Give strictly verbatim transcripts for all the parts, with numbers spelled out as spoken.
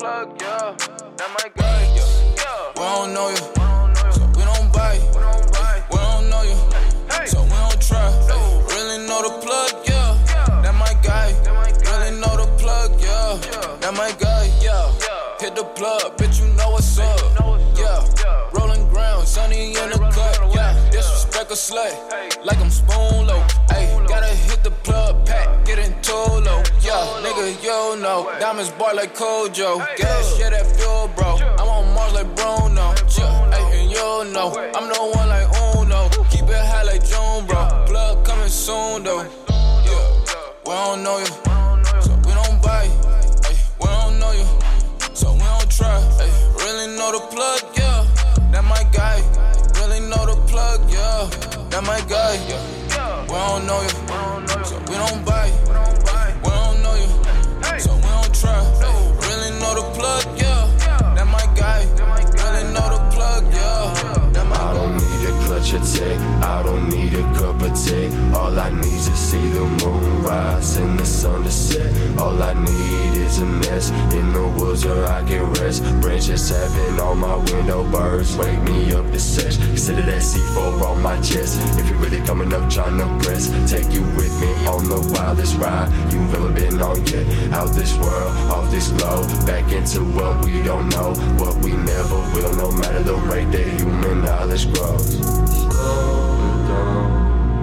plug, yeah. That my guy, yeah. We don't know you, so we don't buy you. We don't know you, so we don't try. Really know the plug, yeah. That my guy. Really know the plug, yeah. That my guy, yeah. Hit the plug, bitch, you know what's up, yeah. Rolling ground, sunny in the cut, yeah. Disrespect a slay, like I'm spoon low. Ayy, gotta hit the plug, pack, get in Tolo, yeah. Nigga, yo, no. Diamonds bar like Kojo. Gas, yeah, that fuel, bro. I'm on Mars like Bruno, yeah. Ayy, and yo, no. I'm the one like Uno. Keep it high like June, bro. Plug coming soon, though, yeah. We don't know you, so we don't buy you. Ayy, we don't know you, so we don't try. Ayy, really know the plug, yeah. That my guy. Really know the plug, yeah. That my guy, yeah. We don't know you, so we don't buy you. We don't know you, so we don't try. Ayy, really know the plug, yeah. That my guy. Really know the plug, yeah. That my I don't need a clutch attack, I don't need a cup of tea. All I need is to see the moon rise and the sun to set. All I need is a nest in the woods where I can rest. Branches tapping on my window, birds wake me up to sesh. Consider that C four on my chest. If you're really coming up trying to press, take you with me on the wildest ride you've ever been on yet. Out this world, off this globe, back into what we don't know, what we never will, no matter the rate that human knowledge grows. Slow it down.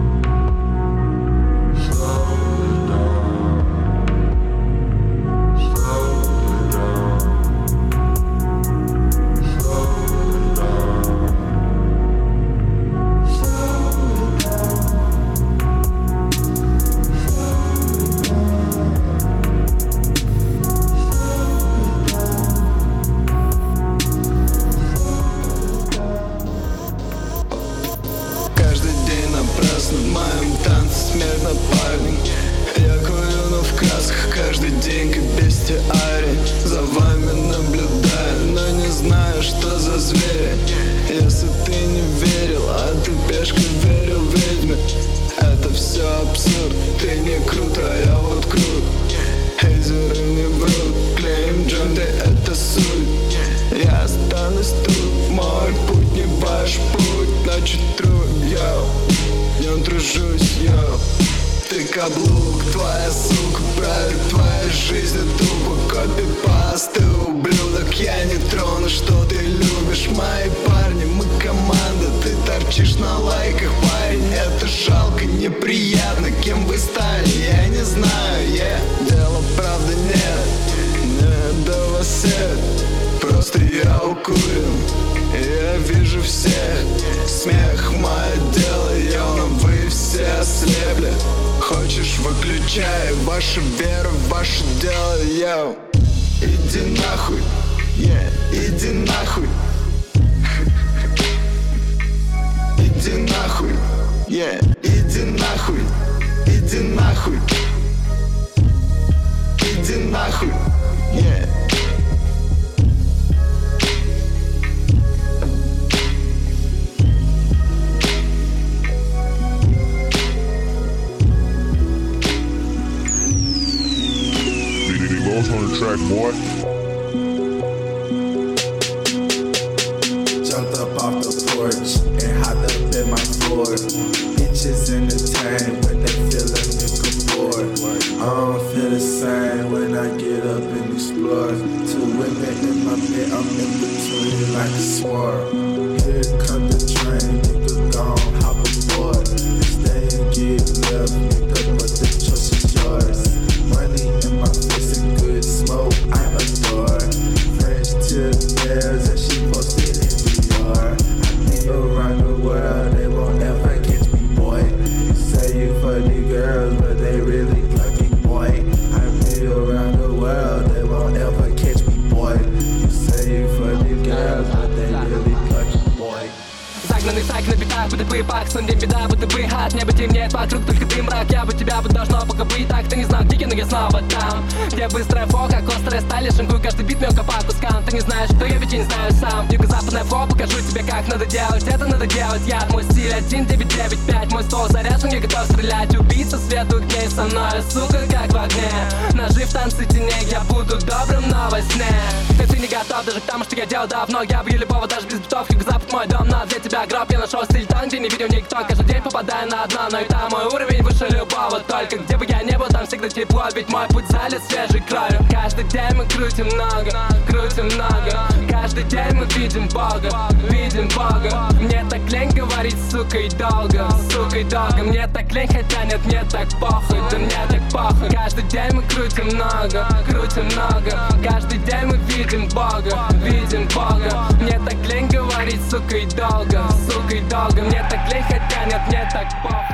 За вами наблюдаю, но не знаю, что за звери. Если ты не верил, а ты пешкой верил ведьме, это все абсурд, ты не крут, а я вот крут. Хейзеры не врут, клеим джонты, это суть. Я останусь тут, мой путь не ваш путь. Ночью труд, йоу, днем тружусь, йоу. Ты каблук, твоя сука правит твоей жизнью тупо. Копипаст, ты ублюдок, я не трону, что ты любишь. Мои парни, мы команда, ты торчишь на лайках, парень. Это жалко, неприятно, кем вы стали, я не знаю, yeah. Дела правда нет, не до вас всех. Просто я укурен, я вижу всех. Смех мое дело, йо, но вы все ослепли. Хочешь, выключай вашу веру, ваше дело, йоу. Иди нахуй, yeah, иди нахуй. Иди нахуй, yeah, иди нахуй. Иди нахуй. Иди нахуй, yeah. On the track, boy. Jumped up off the porch and hopped up in my Ford. Bitches entertain when they feel a nigga bored. I don't feel the same when I get up and explore. Two women in my bed, I'm in between like a sword. Here come the train, nigga gon' hop aboard. Stay and get left, nigga, but the choice is yours. Money in my face and good smoke, I adore. French tip nails and she posted in New York. I be around the world, they won't ever catch me, boy. Say you for the girls, but they really plucky, boy. I be around the world, they won't ever catch me, boy. You say you for the girls, but they really plucky, загнанный в так на битах, будто бы пак, сон день беда, будто бы от неба темнеет вокруг, только ты мрак. Я бы тебя бы должно пока быть так, ты не знал, где, но я снова там, где быстрая фо, как острая сталь, шинкую каждый бит мелко по кускам. Ты не знаешь, что я ведь и не знаю сам. Юго-западная фо, покажу тебе, как надо делать. Это надо делать, я мой стиль один девять девять пять. Мой стол заряжен, я готов стрелять. Убийца свету дней со мной, сука, как в огне. Ножи в танце теней, я буду добрым, но во сне. Ты, ты не готов даже к тому, что я делал давно. Я бью любого даже без битов, юго-запад мой дом. Но для тебя гроб, я нашел стиль там, где не видел никто. Каждый день попадаю на дно, но и там мой уровень выше любого. Только где бы я не был, там всегда тепло, ведь мой путь залит свежей кровью. Каждый день мы крутим много, крутим много. Каждый день мы видим Бога, видим Бога. Мне так лень говорить, сука, и долго, сука, и долго. Мне так лень, хотя нет, мне так похуй, да мне так похуй. Каждый день мы крутим много, крутим много. Каждый день мы видим Бога, видим Бога. Мне так лень говорить, сука, и долго, сука, и долго. Мне так лень, хотя нет, мне так похуй.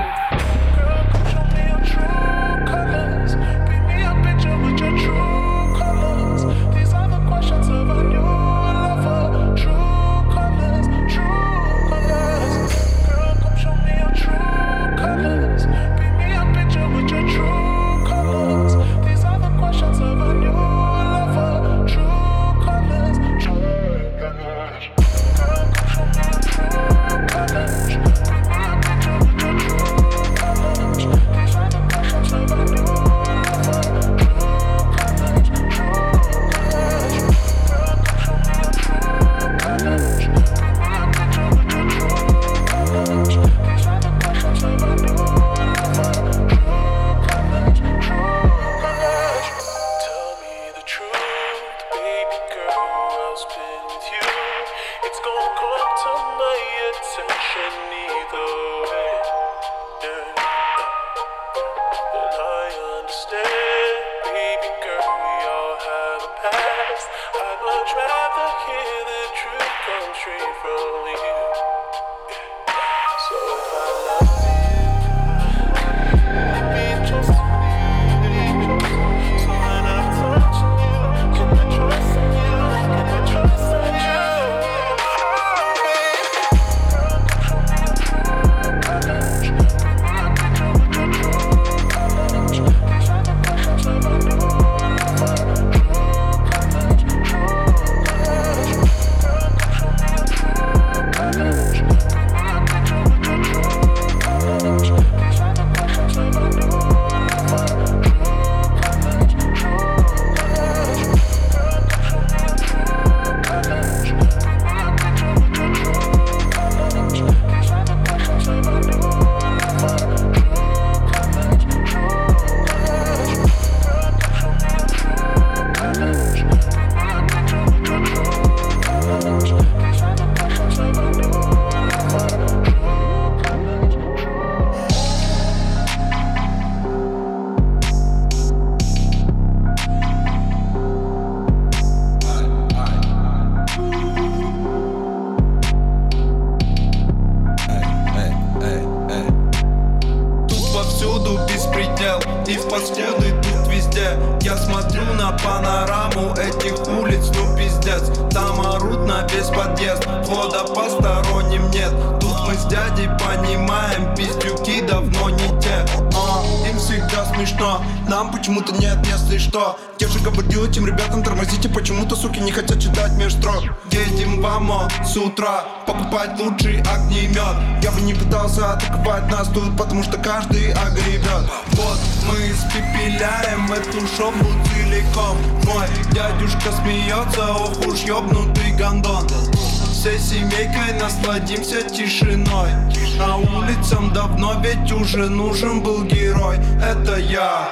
И в паскуды тут везде. Я смотрю на панораму этих улиц, ну пиздец. Там орут на весь подъезд, входа посторонним нет. Тут мы с дядей понимаем, пиздюки давно не те. а, Им всегда смешно, нам почему-то нет, если что. Я же говорил этим ребятам, тормозите, почему-то суки не хотят читать меж строк. Едем в АМО с утра, покупать лучший огнемет. Я бы не пытался атаковать нас тут, потому что каждый огребет. Вот мы испепеляем эту шоблу целиком. Мой дядюшка смеется, ох уж ёбнутый гондон. Всей семейкой насладимся тишиной. На улицам давно ведь уже нужен был герой. Это я.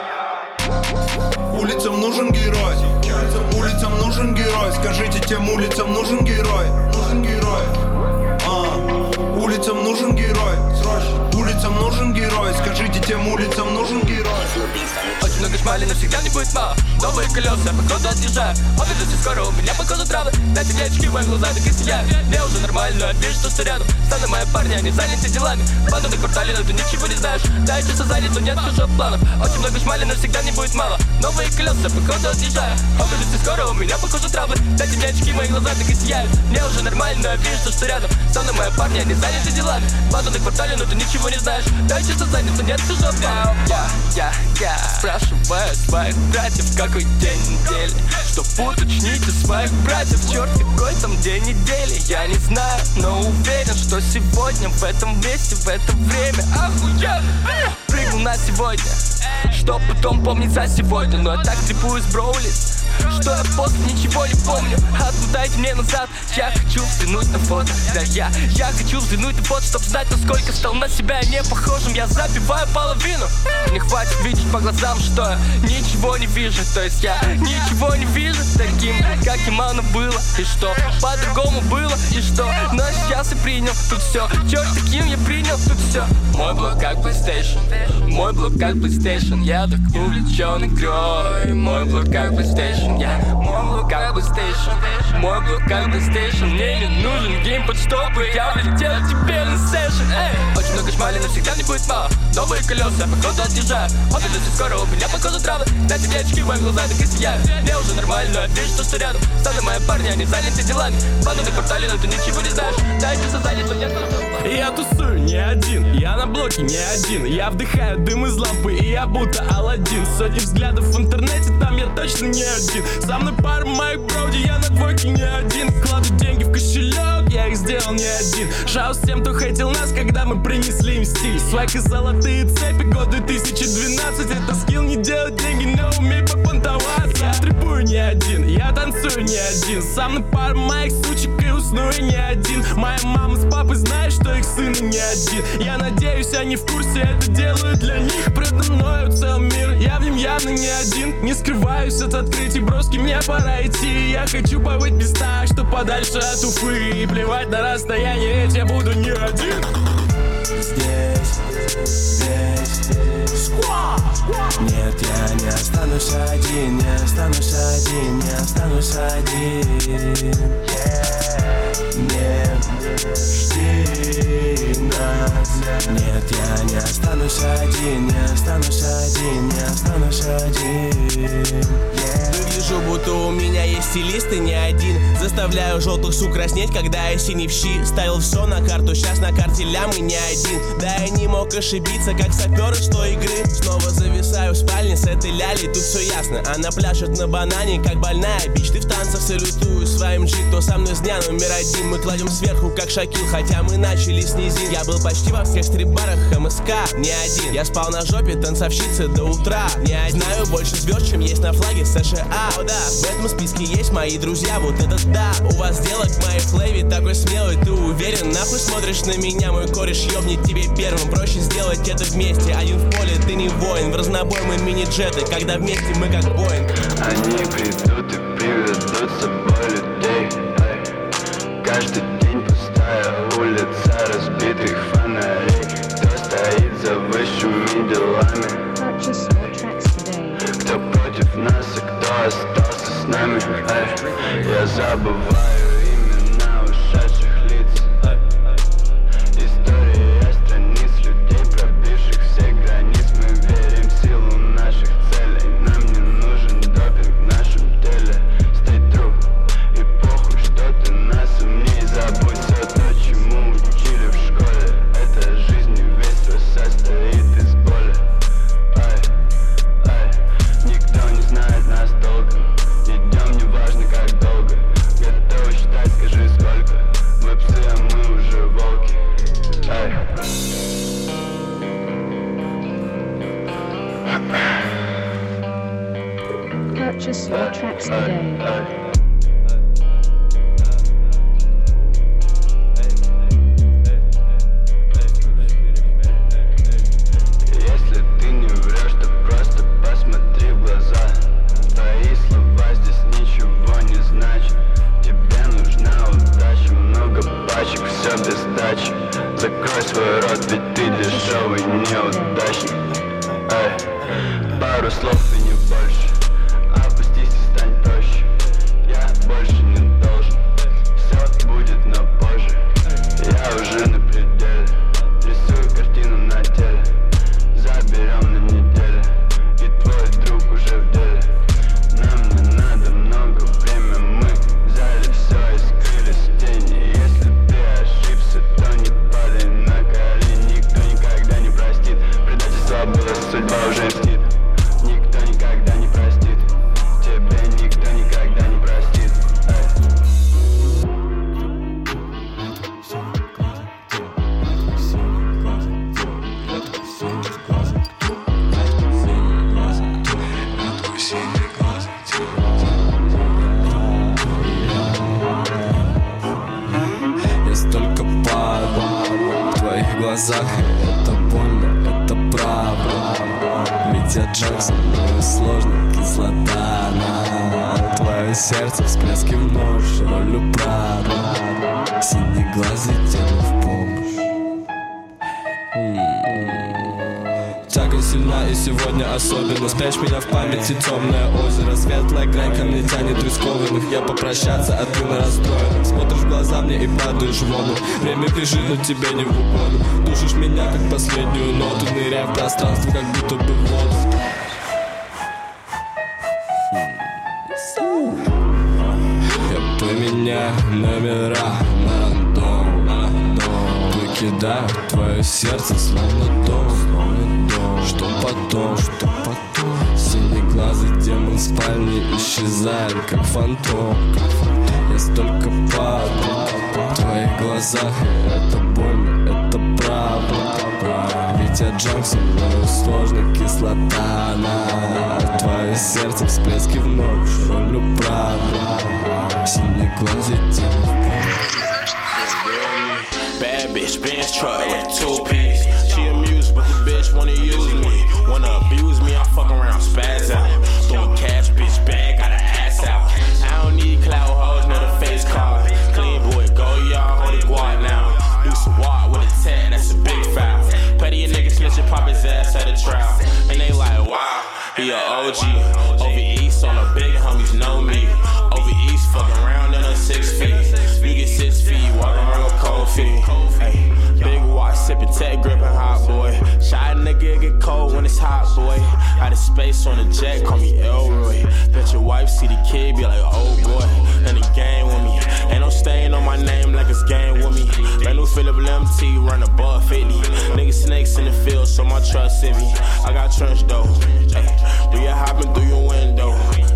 Улицам нужен герой. Улицам нужен герой. Скажите, тем улицам нужен герой. Нужен герой. А. Улицам нужен герой. Улицам нужен герой. Скажите, тем улицам нужен герой. Очень много шмали, но всегда не будет мало. Новые колеса, походу отъезжаю. Обидусь скоро, у меня походу травы. Дайте мне очки, мои глаза так и сияют. Мне уже нормально, вижу, что что рядом со мной мои парни, они заняты делами. Банда на квартале, но ты ничего не знаешь. Да, я часа занят, но нет уже планов. Очень много шмали, но всегда не будет мало. Новые колеса, походу отъезжаю. Обидусь скоро, у меня похоже травы. Дайте мне очки, мои глаза так и сияют. Мне уже нормально, но я вижу, что рядом со мной мои парни, они заняты делами. Банда на квартале, но ты ничего не знаешь. Да, я часа занят, но нет уже планов. Я, я, я спрашиваю своих братьев, какой день недели, чтоб уточните своих братьев. Черт, какой там день недели, я не знаю, но уверен, что сегодня в этом месте, в это время охуенно прыгнул на сегодня, чтоб потом помнить за сегодня. Но я так трепуюсь, броулис, что я после ничего не помню. Отмотайте мне назад, я хочу взглянуть на фото. Да я, я хочу взглянуть на фото, чтоб знать, насколько стал на себя не похожим. Я забиваю половину, не хватит видеть по глазам, что я ничего не вижу. То есть я ничего не вижу таким, каким оно было. И что по-другому было, и что. Но сейчас я принял тут все, черт, таким я принял тут все. Мой блок как PlayStation, мой блок как PlayStation. Я так увлечен игрой. Мой блок как PlayStation, я мой блок как PlayStation, мой блок как PlayStation. Мне не нужен геймпад, чтобы я влетел теперь на сессион. Очень много шмали, но всегда не будет мало. Новые колеса, походу отъезжаю. Обидусь скоро, у меня похоже травы. Дайте мне очки, мои глаза так и сияют. Мне уже нормально, но я вижу, что рядом со мной мои парни, они заняты делами. Банда на квартале, но ты ничего не знаешь. Дайте все занят, но нет. Я тусую не один, я на блоке не один. Я вдыхаю дым из лампы, и я будто Аладдин. Сотни взглядов в интернете, там я точно не один. Со мной пара моих броуди, я на двойке не один. Кладу деньги в кошелек, я их сделал не один. Шаус тем, кто хотел нас, когда мы принесли им стиль. Свайк и золотые цепи, год две тысячи двенадцать. Это скилл не делать деньги, но умей попонтоваться. Я трепую не один, я танцую не один. Со мной пара моих сучек, и усну я не один. Моя мама с папой знают, что их сын не один. Я надеюсь, они в курсе, это делаю для них. Предо мною целый мир, я в нем явно не один. Не скрываюсь от открытий, броски, мне пора идти. Я хочу побыть в местах, что подальше от Уфы. И плевать на расстояние, ведь я буду не один. Здесь, здесь нет, я не останусь один, не останусь один, не останусь один. Не жди нас. Нет, я не останусь один, не останусь один, не останусь один. Выгляжу, будто у меня есть стилист и не один. Заставляю желтых сук краснеть, когда я синий в щи. Ставил все на карту, сейчас на карте лям и не один. Да, я не мог ошибиться, как саперы с той игры. Снова зависаю в спальне с этой лялей, тут все ясно. Она пляшет на банане, как больная бич. Ты в танцах, салютую своим джи. Кто со мной с дня номер один, мы кладем сверху, как Шакил. Хотя мы начали с низин. Я был почти во всех стрип-барах эм эс ка, не один. Я спал на жопе танцовщицы до утра, не один. Знаю больше звезд, чем есть на флаге США. О да, в этом списке есть мои друзья, вот это да. У вас дело к моей флейве такой смелый, ты уверен? Нахуй смотришь на меня, мой кореш ёбнет тебе первым. Проще сделать это вместе, один в поле, ты не воин. В разнобой мы мини-джеты, когда вместе мы как Боинг. Они придут и приведут с собой людей. Каждый день пустая улица разбитых фонарей. Кто стоит за высшими делами? Кто против нас и кто остался с нами? Эй, я забываю имена ушедших лиц. История страниц людей, пробивших все границ. Мы верим в силу наших целей. Нам не нужен допинг в нашем теле. Stay true, и похуй, что ты нас умней. Забудь все то, чему учили в школе. Эта жизнь и весь твой состоит из боли. Ай, ай, никто не знает нас толком. Идем, неважно как долго. Готовы считать, скажи сколько. Мы псы, а мы уже волки. Ай. Purchase your tracks today. Если ты не врешь, то просто посмотри в глаза. Твои слова здесь ничего не значат. Тебе нужна удача, много пачек, все без дачи. Закрой свой рот, ведь ты дешевый неудачник. Эй, пару слов и не больше. Опустись и стань проще. Я больше не должен. Все будет, но позже. Я глазах это больно, это правда. Ведь я Джексон, но сложно, кислота на твое сердце, всплески в ночь, ролью Прада. Синий глаз летел в помощь. Тяга сильна и сегодня особенно. Спрячь меня в памяти темное озеро. Светлая грань ко мне тянет рискованных. Я попрощаться, а ты на расстроенных. Смотришь в глаза мне и падаешь в воду. Время бежит, но тебе не в угоду. Душишь меня, как последнюю ноту. Ныряя в пространство, как будто бы в воду. Я поменяю номера на рандом. Выкидаю твое сердце, словно дом. Что потом, что потом? Синеглазый демон в спальне исчезает, как фантом. Я столько падаю в твоих глазах, и это больно, это правда. Ведь я Джонсон, но сложно, кислота на твое сердце, всплески в ночь, ролью правда. Синеглазый демон. Bad bitch, Benz truck with two piece. She amused, but the bitch wanna use me. Wanna abuse me, I fuck around, spaz out. Throwing cash, bitch bag, got her ass out. I don't need clout hoes, know the face card. Clean boy, go y'all, hold the guard now. Do some walk with a tag, that's a big foul. Petty a nigga snitch and pop his ass at a trial. And they like, wow, he a O G. Over east, all the big homies know me. Over east, fuck around in a six feet. You get six feet, walk around with cold feet. Ay, big watch, sippin' tech, grippin' hot boy. Shy nigga get cold when it's hot, boy. Out of space on the jet, call me Elroy. Bet your wife see the kid, be like, oh boy. And the game with me. Ain't no stain on my name like it's game with me. Brand new Philip M T, run above fifty. Niggas snakes in the field, so my trust in me. I got trench though. Ay, do you hopping through your window?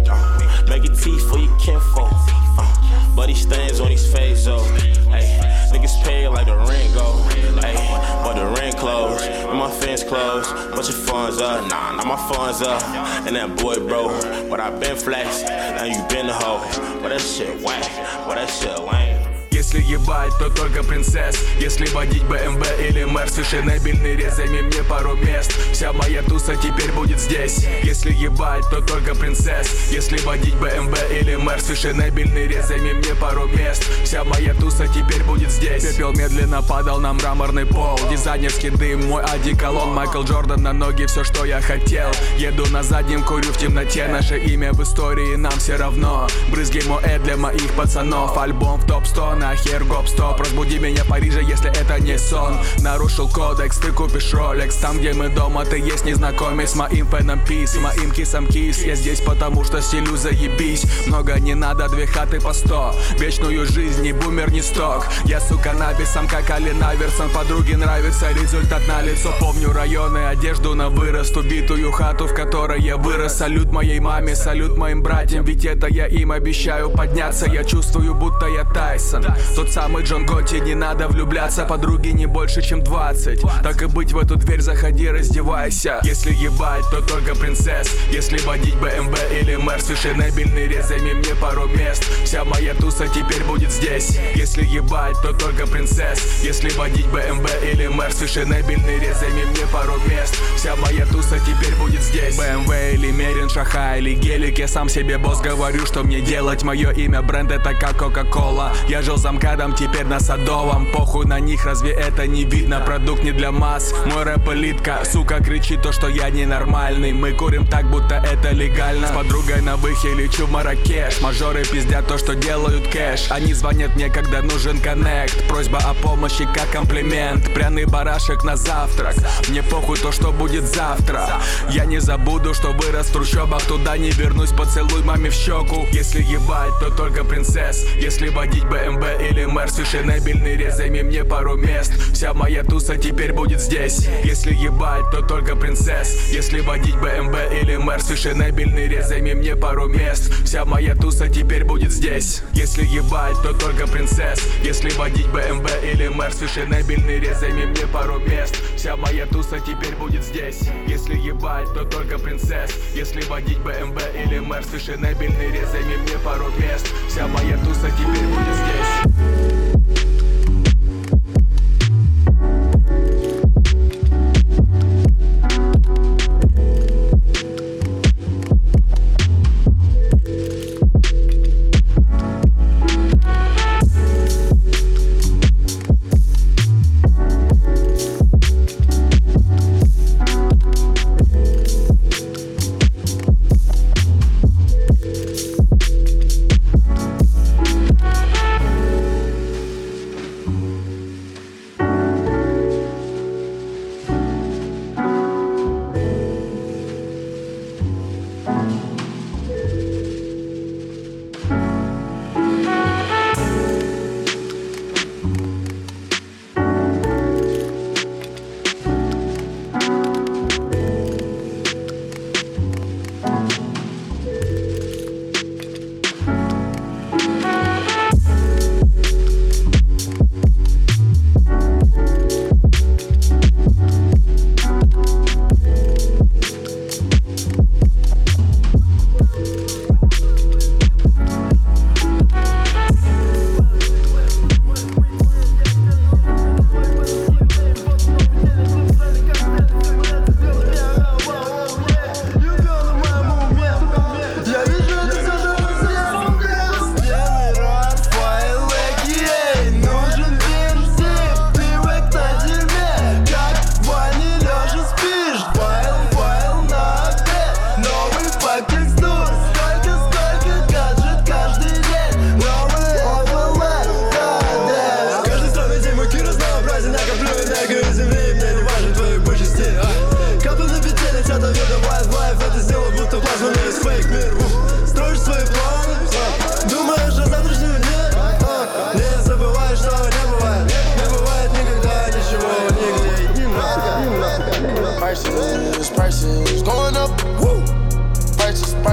Uh, make it teeth for your kinfolk. Uh, but these stains on these face, oh. Ay, niggas pay like the rent go. Ay, but the rent closed, and my fence closed. But your funds up, nah, not my funds up. And that boy bro, but I been flex, and you been the hoe. But that shit whack, but that shit lame. Если ебать, то только принцесс. Если водить бэ эм вэ или Мерс, фешенебельный рез, займи мне пару мест. Вся моя туса теперь будет здесь. Если ебать, то только принцесс. Если водить бэ эм вэ или Мерс, фешенебельный рез, займи мне пару мест. Вся моя туса теперь будет здесь. Пепел медленно падал на мраморный пол. Дизайнерский дым, мой одеколон. Майкл Джордан на ноги, все, что я хотел. Еду на заднем, курю в темноте. Наше имя в истории нам все равно. Брызги Моэ для моих пацанов. Альбом в топ сто на хер гоп-стоп. Разбуди меня в Париже, если это не сон. Нарушил кодекс, ты купишь ролекс. Там, где мы дома, ты есть незнакомец. С моим фэном пис, моим кисом кис. Я здесь потому, что стилю заебись. Много не надо, две хаты по сто. Вечную жизнь, ни бумер, ни сток. Я, сука, набисом, как Ален Аверсон. Подруге нравится, результат на лицо. Помню районы, одежду на вырост. Убитую хату, в которой я вырос. Салют моей маме, салют моим братьям. Ведь это я им обещаю подняться. Я чувствую, будто я Тайсон. Тот самый Джон Готти, не надо влюбляться. Подруги не больше, чем двадцать. Так и быть, в эту дверь заходи, раздевайся. Если ебать, то только принцесс. Если водить бэ эм вэ или Мерс, фешенебельный рез, займи мне пару мест. Вся моя туса теперь будет здесь. Если ебать, то только принцесс. Если водить бэ эм вэ или Мерс, фешенебельный рез, займи мне пару мест. Вся моя туса теперь будет здесь. бэ эм вэ или Мерин, Шаха или Гелик. Я сам себе босс, говорю, что мне делать. Мое имя бренд, это как Кока-Кола. Я жил за МКАДом, теперь на Садовом. Похуй на них, разве это не видно? Продукт не для масс, мой рэп элитка. Сука кричит то, что я ненормальный. Мы курим так, будто это легально. С подругой на выхе лечу в Марракеш. Мажоры пиздят то, что делают кэш. Они звонят мне, когда нужен коннект. Просьба о помощи как комплимент. Пряный барашек на завтрак. Мне похуй то, что будет завтра. Я не забуду, что вырос в трущобах. Туда не вернусь, поцелуй маме в щеку. Если ебать, то только принцесс. Если водить бэ эм вэ или Мерс, фешенебельный рез, займи мне пару мест. Вся моя туса теперь будет здесь. Если ебать, то только принцесс. Если водить бэ эм вэ или Мерс, фешенебельный рез, займи мне пару мест. Вся моя туса теперь будет здесь. Если ебать, то только принцесс. Если водить бэ эм вэ или Мерс, фешенебельный рез, займи мне пару мест. Вся моя туса теперь будет здесь. Если ебать, то только принцесс. Если водить бэ эм вэ или Мерс, фешенебельный рез, займи мне пару мест. Вся моя туса теперь будет здесь.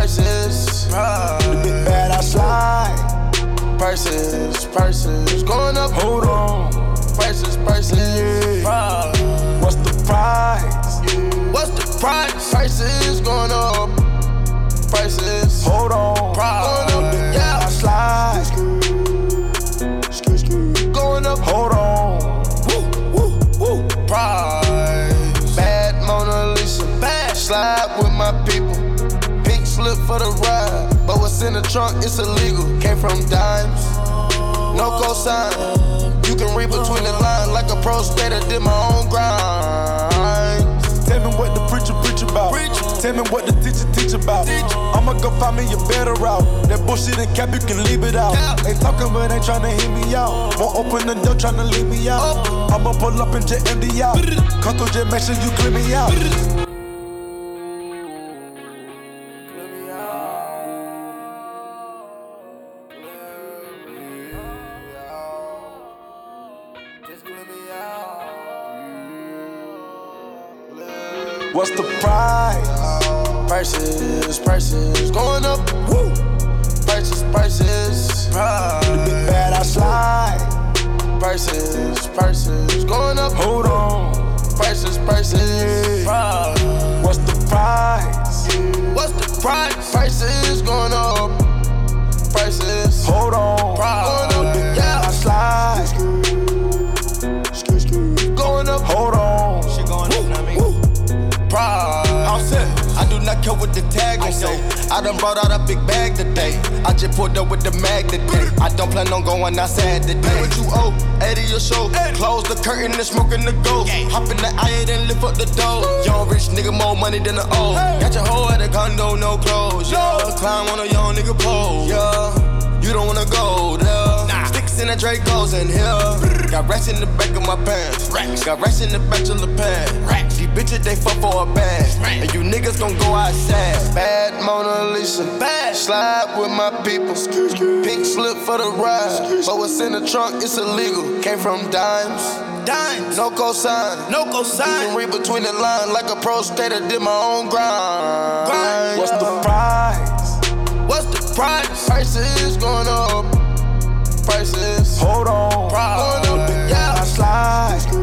prices. The big bad I slide. Prices, prices, going up. Hold on. Prices, prices. Yeah. What's the price? Yeah. What's the price? Prices going up. Prices. Hold on. Price. Going up. Yeah. I slide. Going up. Hold on. Woo, woo, woo. Price. Bad Mona Lisa. Bad. Slide with my people. Pink slip for the ride. But what's in the trunk, it's illegal. Came from dimes, no cosign. You can read between the lines like a pro skater, did my own grind. Tell me what the preacher preach about. Preach. Tell me what the teacher teach about. Teach. I'ma go find me a better route. That bullshit and cap, you can leave it out. Yeah. Ain't talking but ain't tryna hear me out. Won't open the door tryna leave me out. Oh. I'ma pull up and just empty out. Come through, just make sure you clear me out. What's the price? Prices, prices, going up. Woo! Prices, prices. The big bad I slide. Prices, prices, going up. Hold on. Prices, prices. Yeah. What's the price? What's the price? Prices going up. Prices. Hold on. Price. Going up. Yeah. I slide. Going up. Hold on. She going up, know what I mean? All set. I do not care what the tag gon' say. I done brought out a big bag today. I just pulled up with the mag today. I don't plan on going outside today. What you owe? eighty or so. Close the curtain and smoking the ghost. Hop in the I eight and lift up the door. Young rich nigga, more money than the old. Got your hoe at the condo, no clothes. Yeah, climb on a young nigga pole. Yeah, you don't wanna go there. Nah. Sticks in the Dracos in here. Got racks in the back of my pants. Racks. Got racks in the back of the pants. Racks. These bitches, they fuck for a bag. And you niggas gon' go outside. Bad Mona Lisa. Bad. Slide with my people. Pink slip for the ride. But what's in the trunk, it's illegal. Came from dimes. Dimes. No cosign. No cosign. You can read between the lines like a pro skater, did my own grind. grind. What's the price? What's the price? Prices going up. Prices. Hold on. Price. Going up. Yeah. I slide.